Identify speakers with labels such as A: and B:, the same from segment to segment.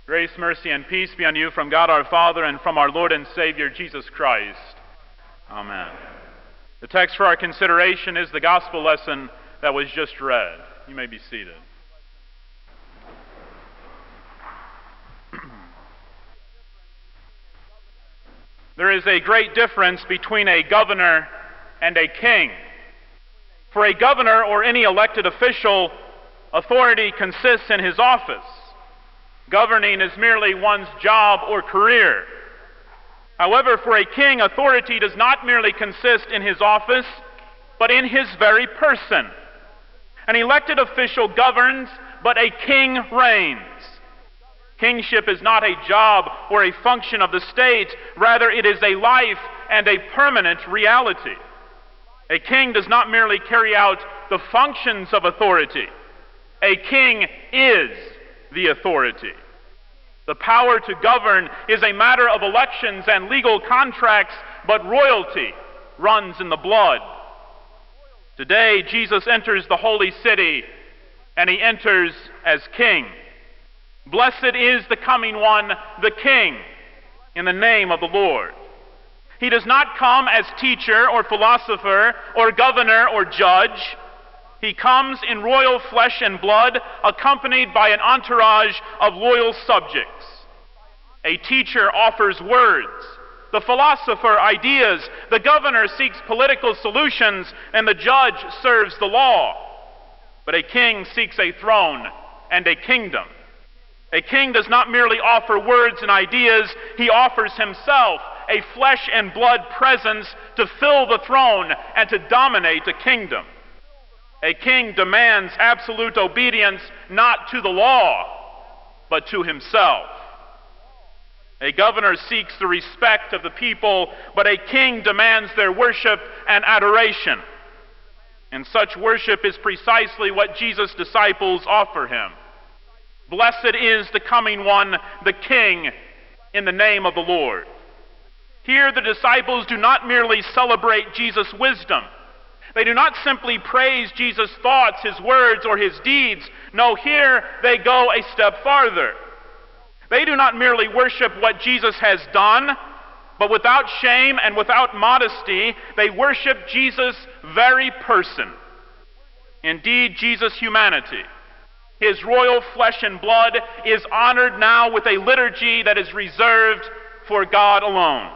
A: Grace, mercy, and peace be on you from God our Father and from our Lord and Savior Jesus Christ. Amen. The text for our consideration is the gospel lesson that was just read. You may be seated. There is a great difference between a governor and a king. For a governor or any elected official, authority consists in his office. Governing is merely one's job or career. However, for a king, authority does not merely consist in his office, but in his very person. An elected official governs, but a king reigns. Kingship is not a job or a function of the state. Rather, it is a life and a permanent reality. A king does not merely carry out the functions of authority. A king is the authority. The power to govern is a matter of elections and legal contracts, but royalty runs in the blood. Today, Jesus enters the holy city, and he enters as king. Blessed is the coming one, the King, in the name of the Lord. He does not come as teacher or philosopher or governor or judge. He comes in royal flesh and blood, accompanied by an entourage of loyal subjects. A teacher offers words, the philosopher ideas, the governor seeks political solutions, and the judge serves the law. But a king seeks a throne and a kingdom. A king does not merely offer words and ideas, he offers himself, a flesh and blood presence to fill the throne and to dominate a kingdom. A king demands absolute obedience not to the law, but to himself. A governor seeks the respect of the people, but a king demands their worship and adoration. And such worship is precisely what Jesus' disciples offer him. Blessed is the coming one, the King, in the name of the Lord. Here the disciples do not merely celebrate Jesus' wisdom. They do not simply praise Jesus' thoughts, his words, or his deeds. No, here they go a step farther. They do not merely worship what Jesus has done, but without shame and without modesty, they worship Jesus' very person. Indeed, Jesus' humanity, his royal flesh and blood, is honored now with a liturgy that is reserved for God alone.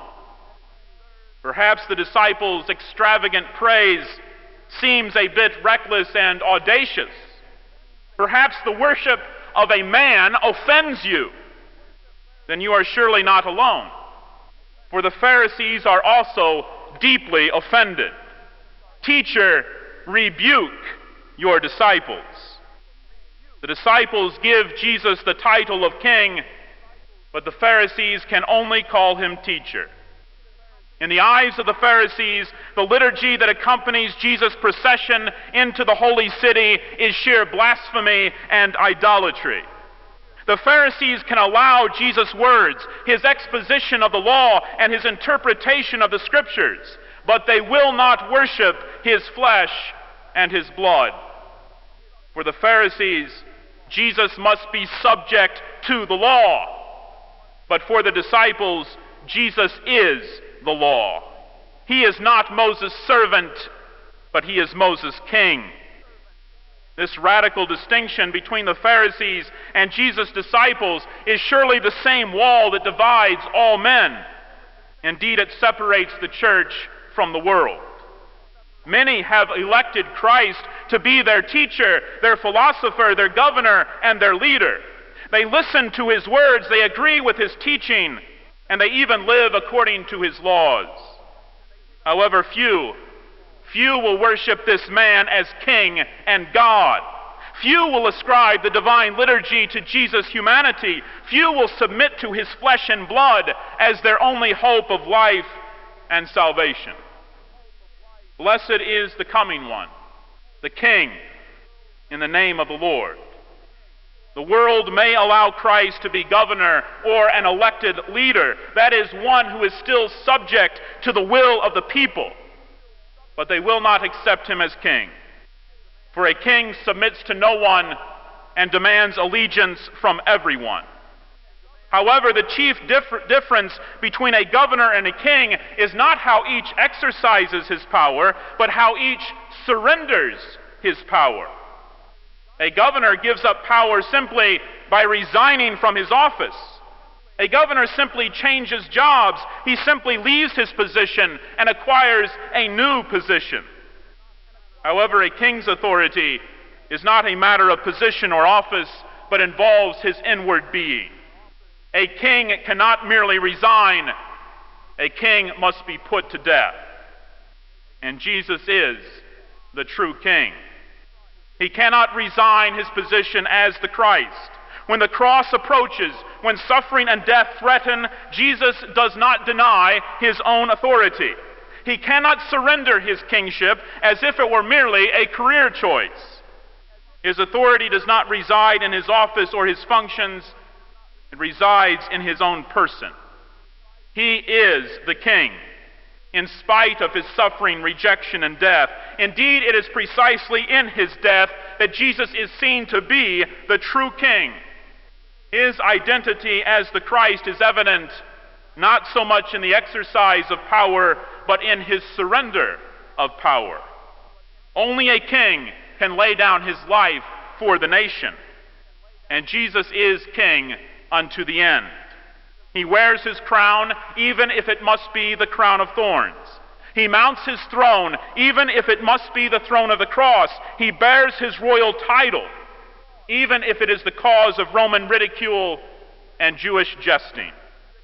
A: Perhaps the disciples' extravagant praise seems a bit reckless and audacious. Perhaps the worship of a man offends you. Then you are surely not alone. For the Pharisees are also deeply offended. Teacher, rebuke your disciples. The disciples give Jesus the title of king, but the Pharisees can only call him teacher. In the eyes of the Pharisees, the liturgy that accompanies Jesus' procession into the holy city is sheer blasphemy and idolatry. The Pharisees can allow Jesus' words, his exposition of the law, and his interpretation of the Scriptures, but they will not worship his flesh and his blood. For the Pharisees, Jesus must be subject to the law. But for the disciples, Jesus is the law. He is not Moses' servant, but he is Moses' king. This radical distinction between the Pharisees and Jesus' disciples is surely the same wall that divides all men. Indeed, it separates the church from the world. Many have elected Christ to be their teacher, their philosopher, their governor, and their leader. They listen to his words, they agree with his teaching, and they even live according to his laws. However, few will worship this man as king and God. Few will ascribe the divine liturgy to Jesus' humanity. Few will submit to his flesh and blood as their only hope of life and salvation. Blessed is the coming one, the King, in the name of the Lord. The world may allow Christ to be governor or an elected leader, that is, one who is still subject to the will of the people. But they will not accept him as king. For a king submits to no one and demands allegiance from everyone. However, the chief difference between a governor and a king is not how each exercises his power, but how each surrenders his power. A governor gives up power simply by resigning from his office. A governor simply changes jobs. He simply leaves his position and acquires a new position. However, a king's authority is not a matter of position or office, but involves his inward being. A king cannot merely resign. A king must be put to death. And Jesus is the true king. He cannot resign his position as the Christ. When the cross approaches, when suffering and death threaten, Jesus does not deny his own authority. He cannot surrender his kingship as if it were merely a career choice. His authority does not reside in his office or his functions. It resides in his own person. He is the king, in spite of his suffering, rejection, and death. Indeed, it is precisely in his death that Jesus is seen to be the true king. His identity as the Christ is evident not so much in the exercise of power, but in his surrender of power. Only a king can lay down his life for the nation, and Jesus is king unto the end. He wears his crown, even if it must be the crown of thorns. He mounts his throne, even if it must be the throne of the cross. He bears his royal title, even if it is the cause of Roman ridicule and Jewish jesting.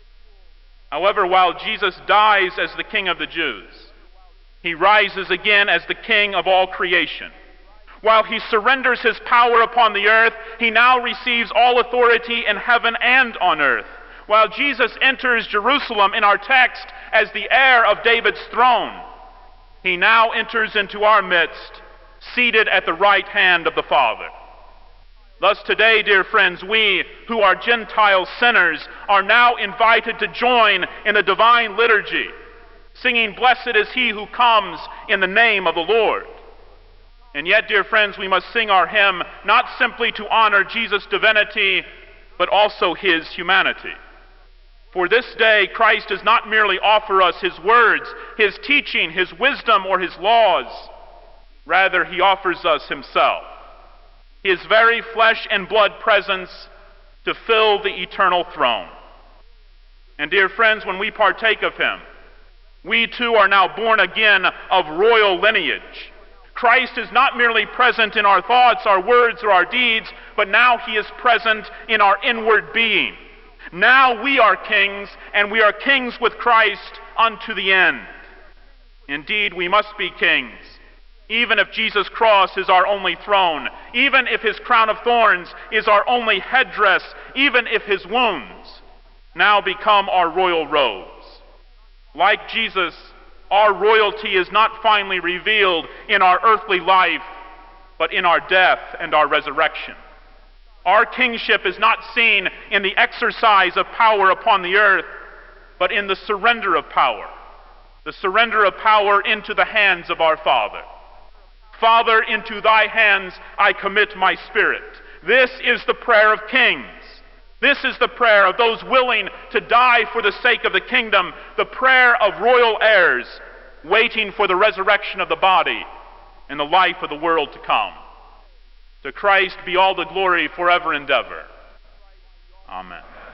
A: However, while Jesus dies as the King of the Jews, he rises again as the King of all creation. While he surrenders his power upon the earth, he now receives all authority in heaven and on earth. While Jesus enters Jerusalem in our text as the heir of David's throne, he now enters into our midst, seated at the right hand of the Father. Thus today, dear friends, we who are Gentile sinners are now invited to join in the divine liturgy, singing, "Blessed is he who comes in the name of the Lord." And yet, dear friends, we must sing our hymn not simply to honor Jesus' divinity, but also his humanity. For this day, Christ does not merely offer us his words, his teaching, his wisdom, or his laws. Rather, he offers us himself, his very flesh and blood presence to fill the eternal throne. And dear friends, when we partake of him, we too are now born again of royal lineage. Christ is not merely present in our thoughts, our words, or our deeds, but now he is present in our inward being. Now we are kings, and we are kings with Christ unto the end. Indeed, we must be kings, even if Jesus' cross is our only throne, even if his crown of thorns is our only headdress, even if his wounds now become our royal robes. Like Jesus, our royalty is not finally revealed in our earthly life, but in our death and our resurrection. Our kingship is not seen in the exercise of power upon the earth, but in the surrender of power into the hands of our Father. Father, into thy hands I commit my spirit. This is the prayer of kings. This is the prayer of those willing to die for the sake of the kingdom, the prayer of royal heirs waiting for the resurrection of the body and the life of the world to come. To Christ be all the glory forever and ever. Amen.